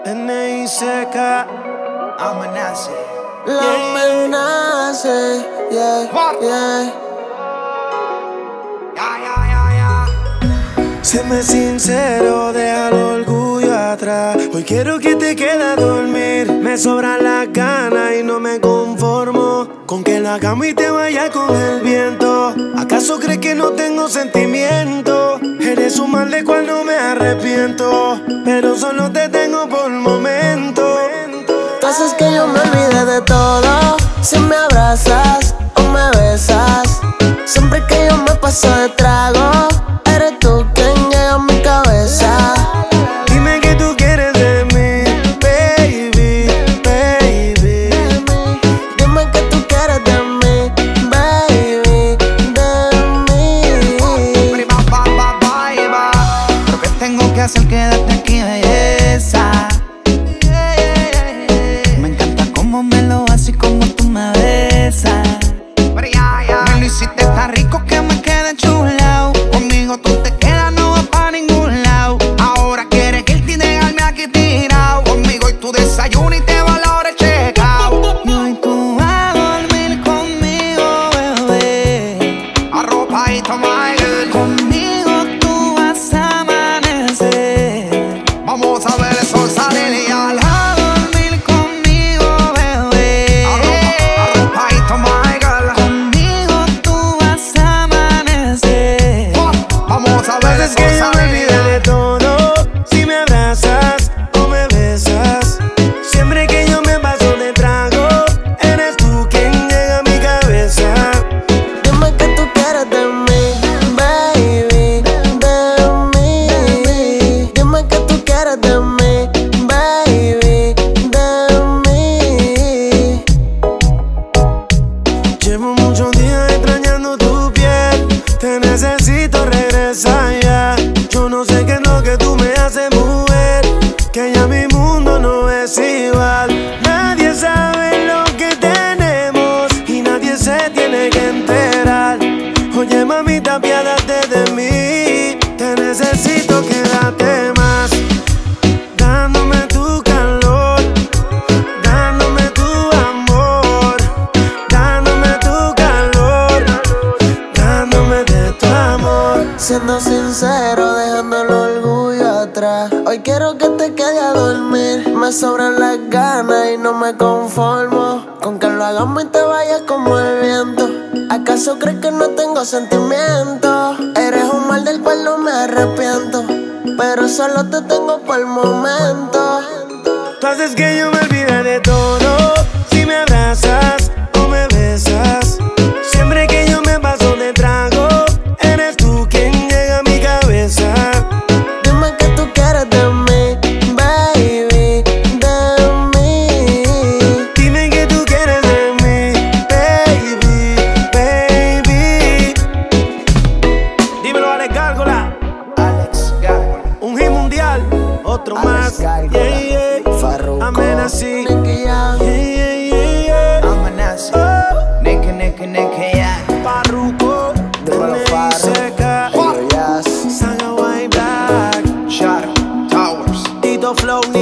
NICK, amenaza. La amenaza, yeah, yeah. Séme sincero, deja el orgullo atrás. Hoy quiero que te quedes a dormir. Me sobran las ganas y no me conformo con que la cama y te vaya con el viento. ¿Acaso crees que no tengo sentimiento? Eres un mal de cual no me arrepiento, pero solo te tengo por momento. Tú haces que yo me olvide de todo. Si me abrazas o me besas, siempre que yo me paso de trago, eres tú quien llega a mi cabeza. Dime qué tú quieres de mí, baby, baby. Dime qué tú quieres de mí, baby, de mí. Lo que tengo que hacer, quédate aquí, belleza. Me encanta cómo me lo haces y cómo tú me besas. Me lo hiciste tan rico que me quedé chulao. Conmigo tú te quedas, no vas pa' ningún lado. Ahora quieres irte y dejarme aquí tirado. Conmigo y tu desayuno y te va la hora de checao. Y hoy tú vas a dormir conmigo, bebé. Arropadito, my girl. Conmigo tú vas a amanecer. Vamos a ver el sol salir y al a dormir conmigo, bebé. Arropadito, my girl. Conmigo tú vas a amanecer. Vamos a ver el Es sol que yo me salir y olvidé de todo. Si me abrazas o me besas, siempre que yo me paso de trago, eres tú quien llega a mi cabeza. Dime qué tú quieres de mí, baby, de mí. Dime qué tú quieres de mí, baby, de mí. Llevo muchos días extrañando tu piel. Te necesito, regresa ya. Yo no sé qué es lo que tú me haces, mujer, que ya mi mundo no es igual. Nadie sabe lo que tenemos y nadie se tiene que enterar. Oye, mamita, apiádate de mí. Te necesito, quédate más. Dándome tu calor, dándome tu amor, dándome tu calor, dándome de tu amor. Siendo sincero, dejando el orgullo atrás. Hoy quiero que te quedes a dormir. Me sobran las ganas y no me conformo con que lo hagamos y te vayas como el viento. ¿Acaso crees que no tengo sentimientos? Eres un mal del cual no me arrepiento, pero solo te tengo por el momento. Tú haces que yo me olvide de todo. Si me abrazas o me besas, siempre que yo me paso de trago, eres tú quien llega a mi cabeza. Dime qué tú quieres de mí, baby, de mí. Dime qué tú quieres de mí, baby, baby. Dímelo, Alex Gárgola. Alex Gárgola. Un hit mundial, otro más. Yeah, yeah. Amenaza. Nicky Jam. Yeah, yeah, yeah. Amenaza. Nicky, yeah. Parruco, Dímelo, Farru. NICK, Ello Jazz. Saga White Black, Shadow Towers. Tito Flow